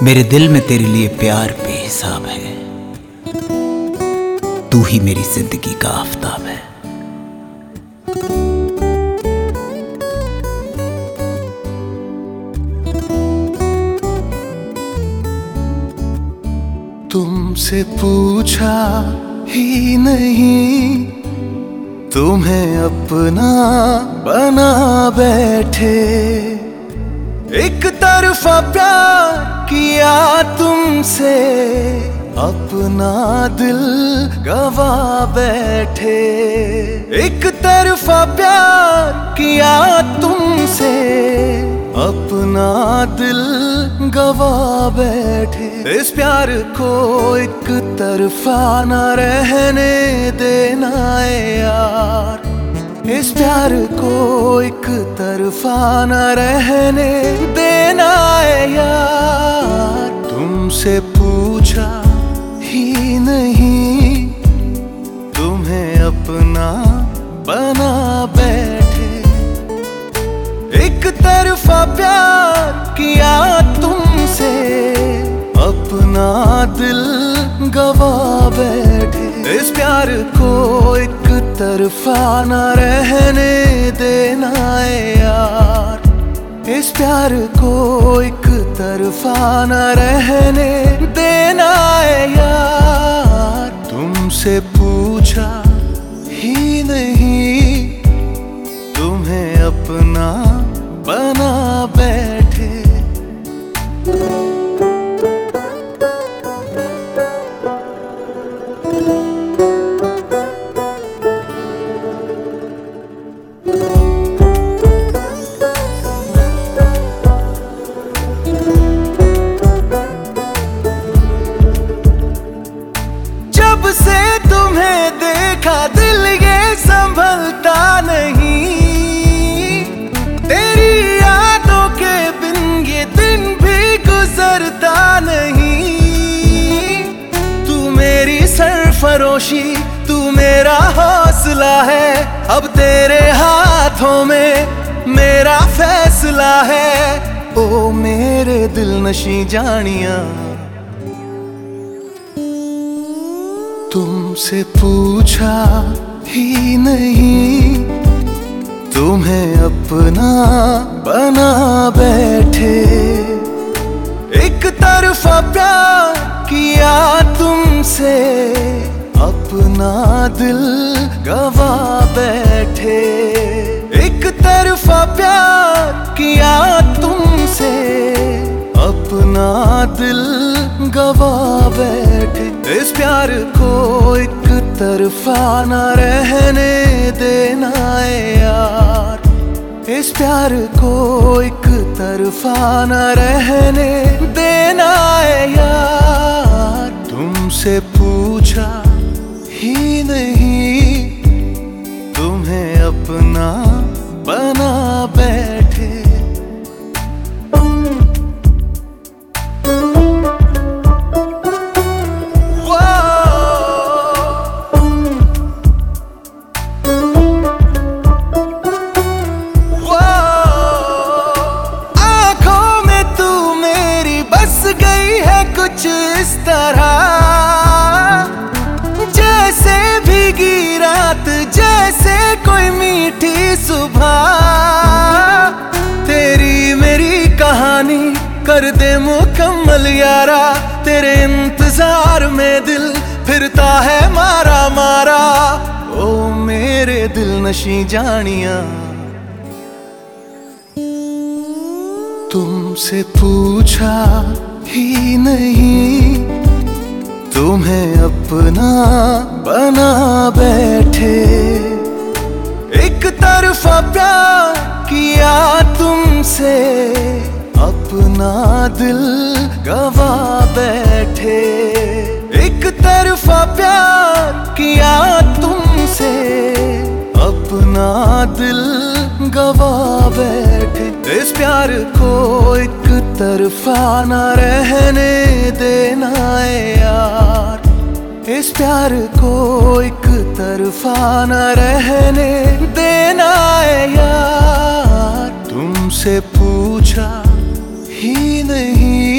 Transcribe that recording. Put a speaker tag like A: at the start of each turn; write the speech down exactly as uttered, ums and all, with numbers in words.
A: मेरे दिल में तेरे लिए प्यार बेहिसाब है। तू ही मेरी जिंदगी का आफताब है।
B: तुमसे पूछा ही नहीं, तुम्हें अपना बना बैठे। एक तरफा प्यार किया तुमसे, अपना दिल गवा बैठे। एक तरफा प्यार किया तुमसे, अपना दिल गवा बैठे। इस प्यार को एक तरफा न रहने देना है यार। इस प्यार को एक तरफा न रहने देना है यार। तुमसे पूछा ही नहीं, तुम्हें अपना बना बैठे। एक तरफा प्यार किया तुमसे, अपना दिल गवा बैठे। इस प्यार को एक तरफा न रहने देना है यार। इस प्यार को एक तरफा न रहने देना है यार। तुमसे पूछा ही नहीं, तुम्हें अपना बना बैठे। जब से तुम्हें देखा दिल ये संभलता नहीं। तेरी यादों के बिन ये दिन भी गुजरता नहीं। तू मेरी सरफरोशी, तू मेरा हौसला है। अब तेरे हाथों में मेरा फैसला है। ओ मेरे दिल नशी जानिया, तुमसे पूछा ही नहीं, तुम्हें अपना बना बैठे। एक तरफा प्यार किया तुमसे, अपना दिल गवा बैठे। एक तरफा प्यार किया तुमसे, अपना दिल गवा बैठे। इस प्यार को एक तरफा न रहने देना है यार। इस प्यार को एक तरफा न रहने देना है यार। तुमसे पूछा ही नहीं, तुम्हें अपना बना बैठे। कुछ इस तरह जैसे भीगी रात, जैसे कोई मीठी सुबह। तेरी मेरी कहानी कर दे मुकम्मल यारा। तेरे इंतजार में दिल फिरता है मारा मारा। ओ मेरे दिल नशी जानिया, तुमसे पूछा ही नहीं, तुम्हें अपना बना बैठे। एक तरफा प्यार किया तुमसे, अपना दिल गवा बैठे। एक तरफा प्यार किया तुमसे, अपना दिल गवा बैठे। इस प्यार को एक तरफा न रहने देना है यार। इस प्यार को एक तरफा न रहने देना है यार। तुमसे पूछा ही नहीं,